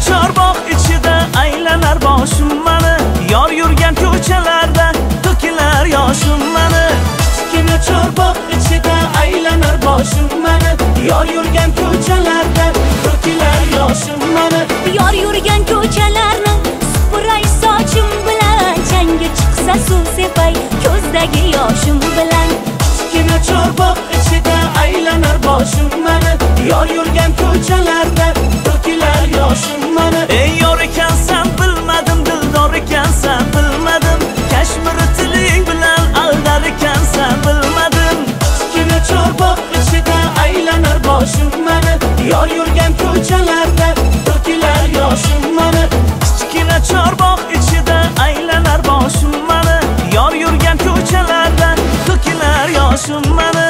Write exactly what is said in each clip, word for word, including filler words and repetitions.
chorbog' ichida aylanar boshim mani, yor yurgan ko'chalarda to'kilar yoshim mani. Kichkina chorbog' ichida aylanar boshim mani, yor yurgan ko'chalarda to'kilar yoshim mani. Yor yurgan ko'chalarni supuray sochim bilan, changga chiqsa suv sepay ko'zdagi yoshim bilan. Kichkina chorbog' ichida aylanar boshim mani, yor yurgan ko'chalarda to'kilar yoshim mani. Ey yor ekansan bilmadim, dildor ekansan bilmadim, Kashmir tiling bilan aldar ekansan bilmadim. Kichkina chorbog' ichida aylanar boshim mani, yor yurgan ko'chalarda to'kilar yoshim mani. Kichkina chorbog' ichida aylanar boshim mani, yor yurgan ko'chalarda to'kilar yoshim mani.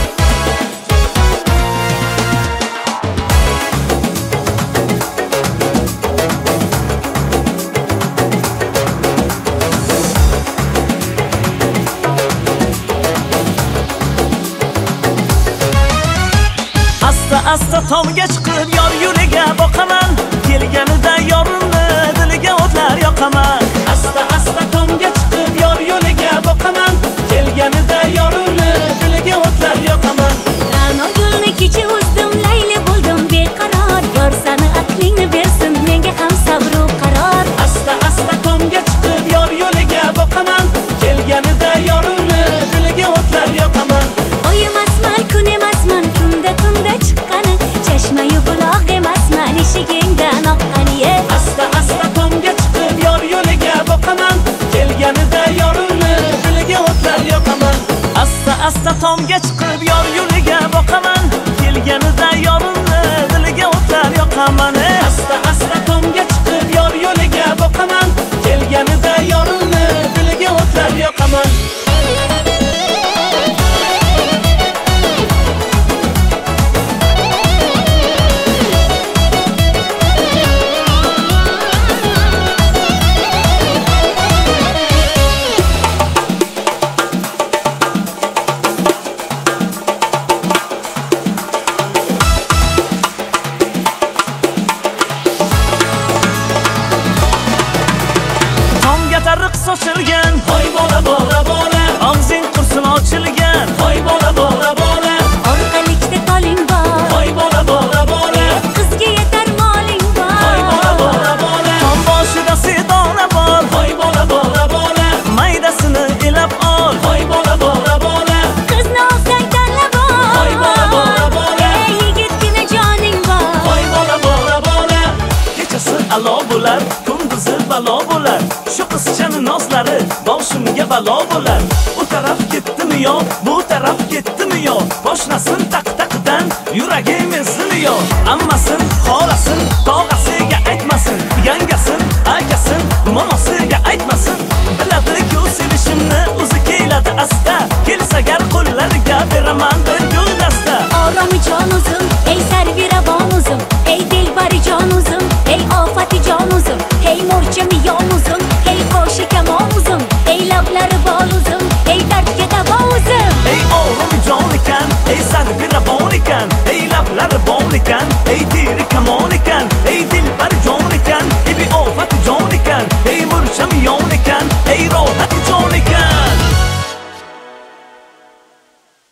Asta asta tomga chiqib yor yo'liga boqaman, kelganida yorimni diliga o'tlar yoqaman. Asta asta tomga chiqib yor yo'liga boqaman, kelganida yorimni diliga o'tlar yoqaman. Ra'no gulni kecha o'zdim, layli bo'ldim beqaror, yor sani aqlingni bersin menga ham sabr va qaror. Asta asta tomga chiqib yor yo'liga boqaman, kelganida yorimni diliga o'tlar yoqaman. Oy emasman, kun emasman, tunda tunda chiqqani, chashma-yu buloq emasman, eshigingdan oqqani. Asta asta tomga chiqib yor yo'liga boqaman, kelganida yorimni diliga o'tlar yoqaman. Asta asta tomga chiqib yor yo'liga boqaman, kelganida yorimni diliga o'tlar yoqaman. Asta asta tomga chiqib yor yo'liga boqaman, kelganida yorimni diliga o'tlar yoqaman. Tariq sochilgan, hoy bola bola bola, og'zing qursin ochilgan, hoy bola bola bola. Orqalikda qoling bor, Hoy bola bola bola, qizga yetar moling bor. hoy bola bola bola. Tom boshida sedona bor, hoy bola bola bola, maydasini ilab ol, hoy bola bola bola. Qizni olsang tanlab ol, Hoy bola bola bola, ey yigitgina joning bor. hoy bola bola bola. Kechasi alo bo'lar, kunduzi balo bo'lar, shu qizchani nozlari boshimga balo bo'lar. U taraf ketdimi yo, bu taraf ketdimi yo, boshnasin taq taqdan yuragim ezimi yo. Ammasin, xolasin, tog'asiga aytmasin, yangasin, akasin, monosiga aytmasin. Biladi-ku sevishimni o'zi keladi asta, kelsa gar qo'llariga beraman bir guldasta. Oromijon o'zim, ey sarvirabon o'zim, ey dilbari jon o'zim, ey ofati jon o'zim, ey mo'rchami yon o'zim, ey qo'shi kamon o'zim, ey lablari bol o'zim, ey dardga davo o'zim. Ey Oromijon ekan, ey sarvirabon ekan, ey lablari bol ekan, ey diri kamon ekan, ey